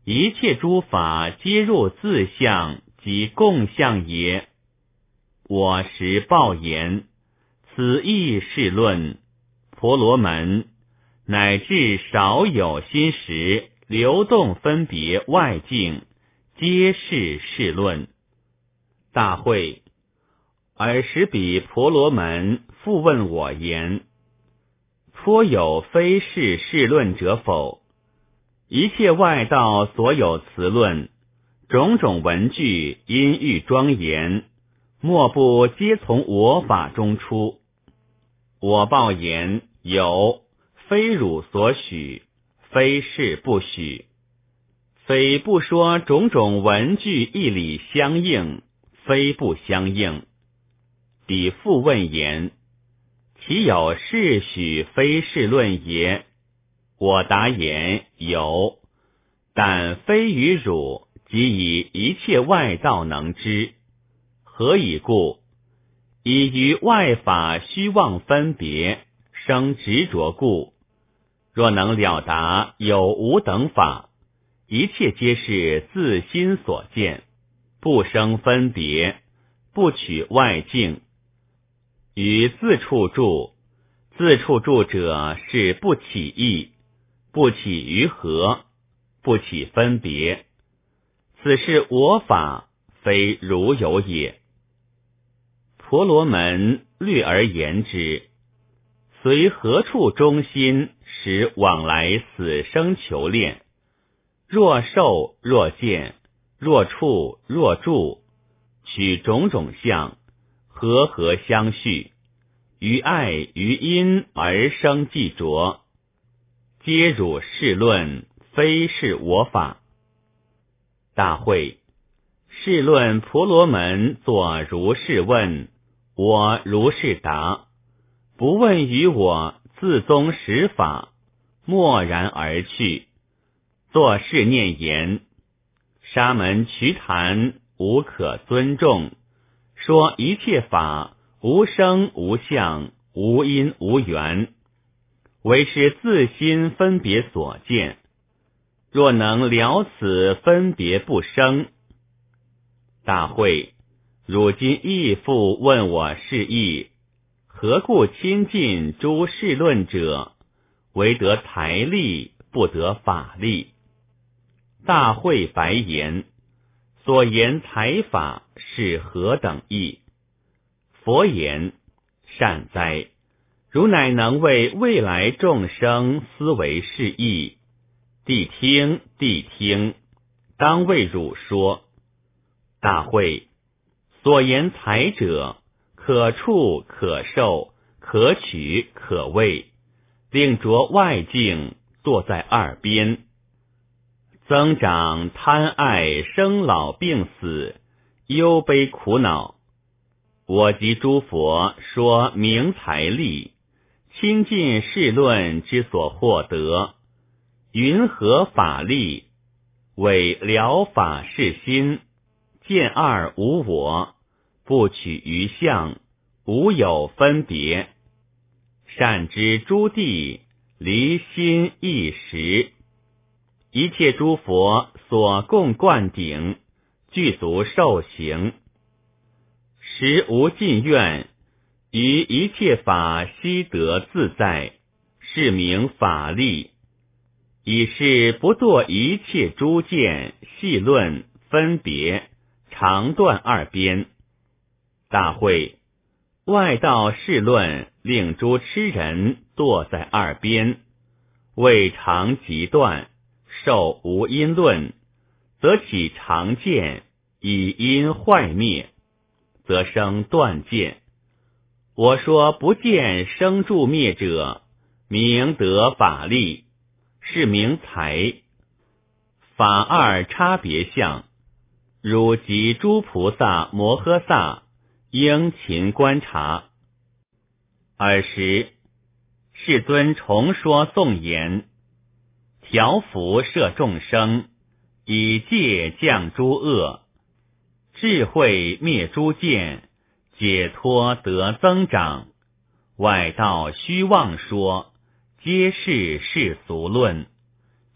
一切诸法皆入自相及共相也。我实报言，此亦是论，婆罗门乃至少有心识流动分别外境，皆是是论。大会，尔时彼婆罗门复问我言：颇有非是是论者否？一切外道所有词论，种种文句音喻庄严，莫不皆从我法中出。我报言：有，非汝所许，非是不许。非不说种种文句义理相应，非不相应。彼复问言：其有是许非是论也？我答言：有，但非于汝，即以一切外道能知。何以故？以于外法虚妄分别，生执着故。若能了达有无等法，一切皆是自心所见，不生分别，不取外境。于自处住，自处住者是不起意，不起于合，不起分别。此是我法，非如有也。婆罗门略而言之，随何处中心，使往来死生求恋，若受若见，若处若住，取种种相，和合相续，于爱于因而生既着，皆汝是论，非是我法。大会，是论婆罗门作如是问，我如是答，不问于我自宗实法，默然而去。作是念言：沙门瞿昙无可尊重，说一切法无生无相，无因无缘，唯是自心分别所见。若能了此分别不生。大会，汝今亦复问我是义，何故亲近诸事论者，唯得财力，不得法力？大会白言：所言财法是何等义？佛言：善哉，汝乃能为未来众生思维是义。谛听谛听，当为汝说。大会，所言财者，可触可受，可取可畏，令着外境，堕在二边，增长贪爱生老病死，忧悲苦恼。我及诸佛说明财力，亲近世论之所获得，云何法力？为了法是心，见二无我，不取于相，无有分别。善知诸地，离心一时。一切诸佛所共灌顶，具足受行。实无尽愿，于一切法悉得自在，是名法力。以是不堕一切诸见、细论、分别、长断二边。大会，外道世论，令诸痴人堕在二边，未长即断，受无因论，则起常见，以因坏灭，则生断见。我说不见生住灭者，名得法力，是名财。法二差别相，汝及诸菩萨摩诃萨应勤观察。尔时世尊重说颂言：调伏摄众生，以戒降诸恶，智慧灭诸见，解脱得增长。外道虚妄说，皆是世俗论，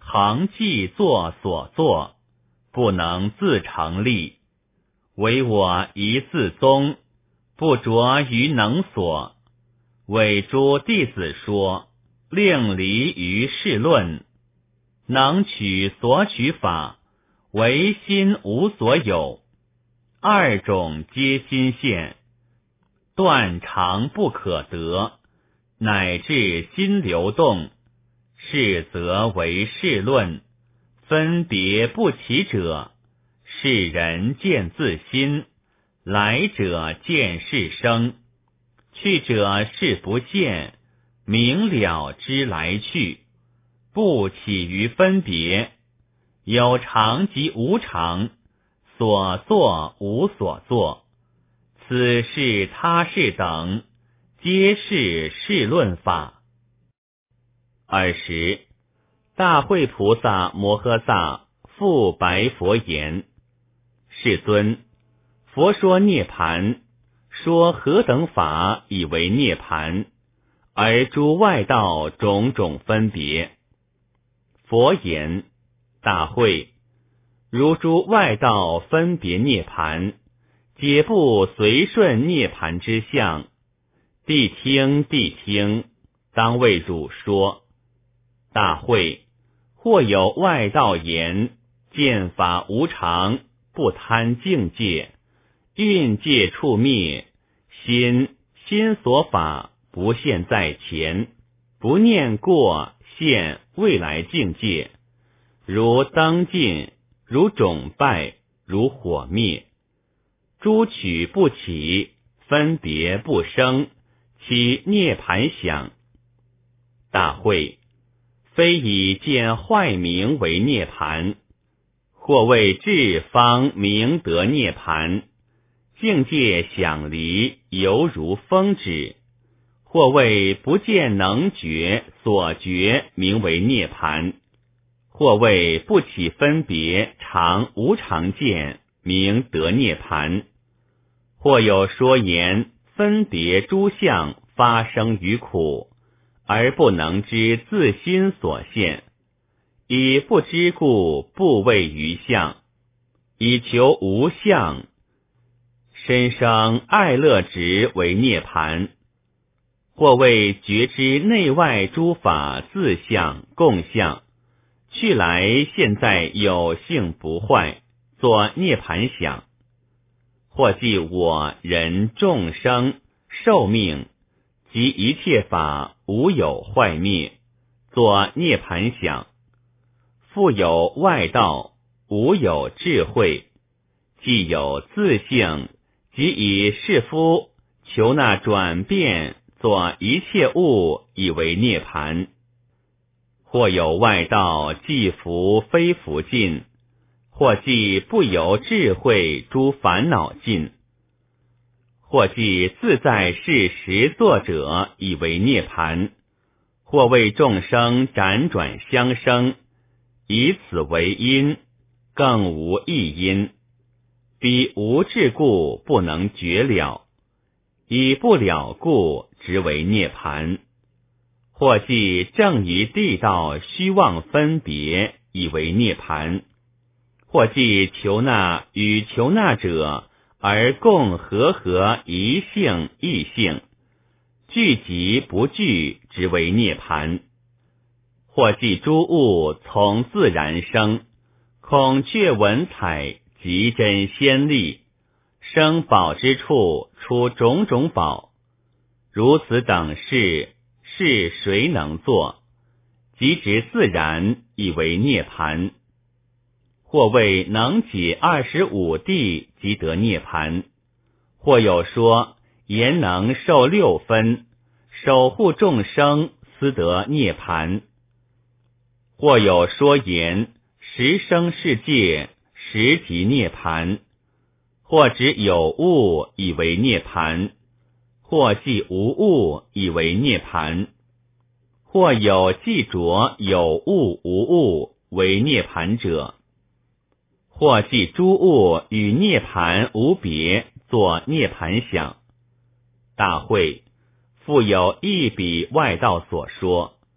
恒既作所作，不能自成立。唯我一自宗，不着于能所。委诸弟子说，令离于世论。能取所取法，唯心无所有。二种皆心现，断常不可得，乃至心流动。是则为世论，分别不齐者，是人见自心，来者见是生，去者是不见，明了之来去，不起于分别。有常即无常，所作无所作，此事他事等，皆是世论法。二十，大慧菩萨摩诃萨复白佛言：世尊，佛说涅盘，说何等法以为涅盘，而诸外道种种分别。佛言：大慧，如诸外道分别涅盘，皆不随顺涅盘之相。谛听，谛听，当为汝说。大慧，或有外道言，见法无常，不贪境界，蕴界处灭，心心所法不现在前，不念过现未来境界，如灯尽，如种败，如火灭。诸取不起，分别不生，其涅盘想。大慧，非以见坏名为涅盘，或谓智方明得涅盘，境界想离，犹如风止；或谓不见能觉所觉名为涅盘，或谓不起分别常无常见名得涅盘；或有说言分别诸相发生于苦，而不能知自心所现，以不知故不谓于相，以求无相，身生爱乐执为涅盘；或谓觉知内外诸法自相共相，去来现在有性不坏，作涅盘想；或记我人众生寿命及一切法无有坏灭，作涅盘想；复有外道无有智慧，既有自性，即以是夫求那转变，作一切物以为涅盘；或有外道既福非福尽，或既不由智慧诸烦恼尽，或既自在是实作者以为涅盘，或为众生辗转相生，以此为因，更无异因，彼无智故不能觉了，以不了故直为涅盘；或既正于地道虚妄分别以为涅盘；或既求那与求那者而共和合一性异性，聚集不聚直为涅盘；或既诸物从自然生，孔雀文采极真鲜丽，生宝之处出种种宝，如此等事，是谁能做？即指自然以为涅盘；或谓能解二十五地即得涅盘；或有说言能受六分，守护众生斯得涅盘；或有说言十生世界实即涅盘；或指有物以为涅盘；或即无物以为涅盘；或有既着有物无物为涅盘者；或即诸物与涅盘无别，作涅盘想。大慧，复有一笔外道所说，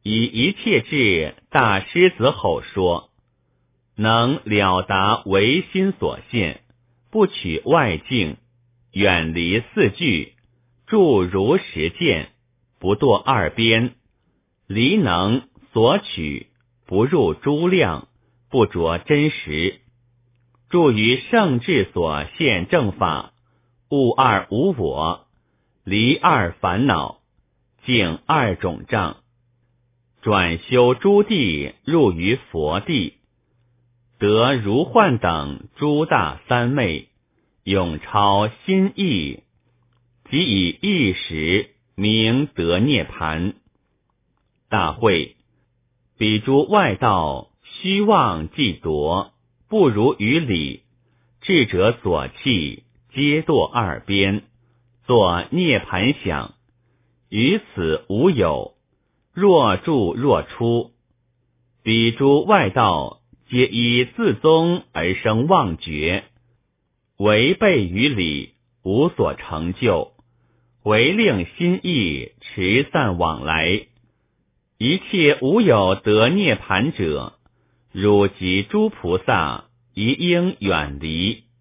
以一切智大狮子吼说，能了达唯心所现，不取外境，远离四句，住如实见，不堕二边，离能所取，不入诸量，不着真实，住于圣智所现正法，悟二无我，离二烦恼，净二种障，转修诸地，入于佛地，得如幻等诸大三昧，永超心意，即以一时名得涅盘。大会，彼诸外道虚妄既夺，不如于理，智者所弃，皆堕二边，作涅盘想，于此无有，若住若出。彼诸外道皆依自宗而生妄觉，违背于理，无所成就，唯令心意持散往来。一切无有得涅盘者，汝及诸菩萨一应远离。